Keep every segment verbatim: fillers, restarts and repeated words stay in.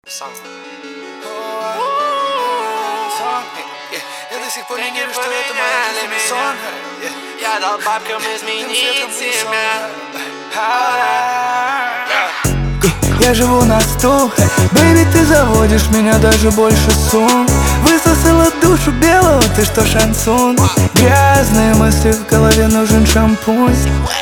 Сон. Я до сих пор не верю, что это моя жизнь, сон. Я дал бабкам изменить себя. Я живу на сто, бэйби, ты заводишь меня даже больше сум. Высосала душу белого, ты что, шансон? Грязные мысли в голове, нужен шампунь.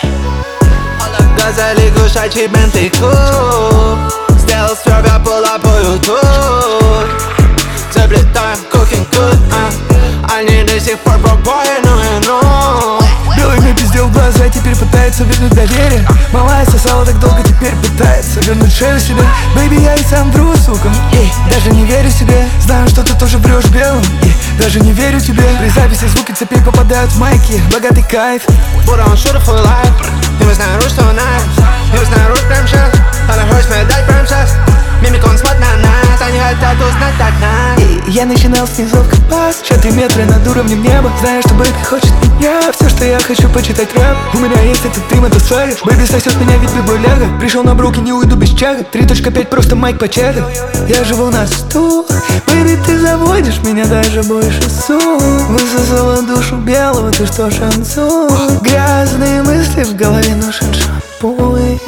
Газели, кушачий бентику. Сделал с тебя пола по ютуб. Заплетаем cooking good, а они до сих пор пробои, ну и ну. Белый мне пиздел в глаза, теперь пытается вернуть доверие. Малая сосала так долго, теперь пытается вернуть шею себе. Бэйби, я и сам вру, сука, эй, даже не верю себе. Знаю, что ты тоже врешь белым, эй, даже не верю тебе. При записи звуки цепей попадают в майки, богатый кайф. Будто он шутер for life. И мы знаем, что нас, и мы знаем, прям сейчас. Она хочет мне дать прям сейчас. Мимик, он смотрит на нас, они хотят узнать так нас. Эй, я начинал с низов компас, сейчас три метра над уровнем неба. Знаю, что бэйби хочет меня, все, что я хочу, почитать рэп. У меня есть этот ты, это сваришь. Бэйби сосет меня, ведь бибой ляга. Пришел на бруки, не уйду без чага. три точка пять, просто майк по чекам. Я живу на сто, бэйби, ты заводишь меня даже больше сум. Высосала душу белого, ты что, шансон? Грязные мысли в голове, нужен шампунь.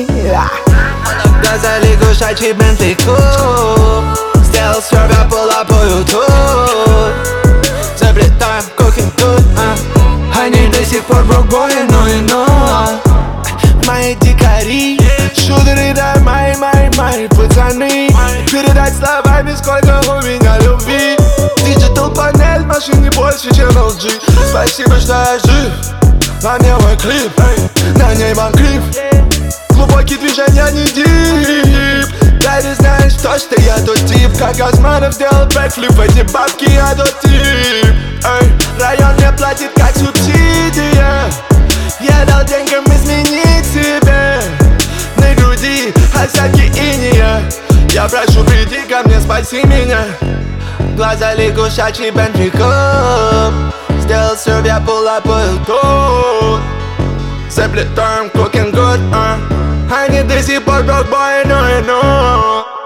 Газели, кушачий бентику. Сделал с себя пола по ютуб. Заплетаем cooking good, а они до сих пор брокбои, ну и ну. Мои дикари, шутеры, да, мои, мои, мои пацаны. Передать словами, сколько у меня любви. Digital панель в машине больше, чем эл джи. Спасибо, что я жив. На мне мой клип, на ней банкриф. Глубокие движения, не дип. Да ты знаешь то, что я тот тип. Как Османов сделал бэкфлип, эти бабки я тот тип. Эй, район мне платит как субсидия. Я дал деньгам изменить себе. На груди осадки иния. Я прошу, приди ко мне, спаси меня. Глаза лягушачий бентрикоп. Сделал себя пола по ютуб. Заплетаем cooking good, uh. Они до сих пор брокбои, ну и ну.